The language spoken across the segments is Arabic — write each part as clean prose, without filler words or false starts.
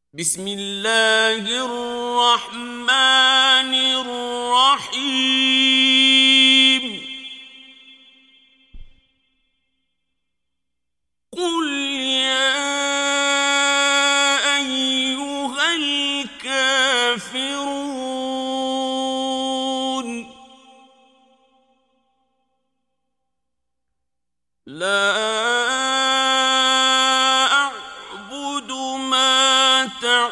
بسم الله الرحمن الرحيم قل يا أيها الكافرون لا أعبد ما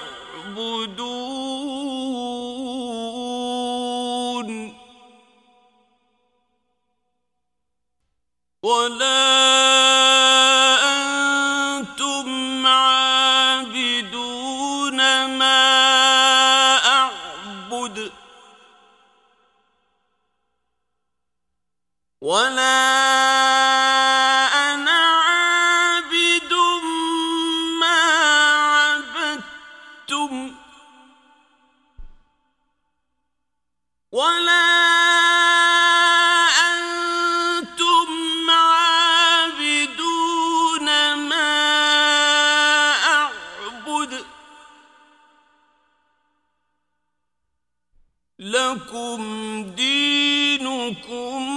تعبدون ولا أنتم عابدون ما أعبد ولا أنا عابد ما عبدتم ولا أنتم عابدون ما أعبد لكم دينكم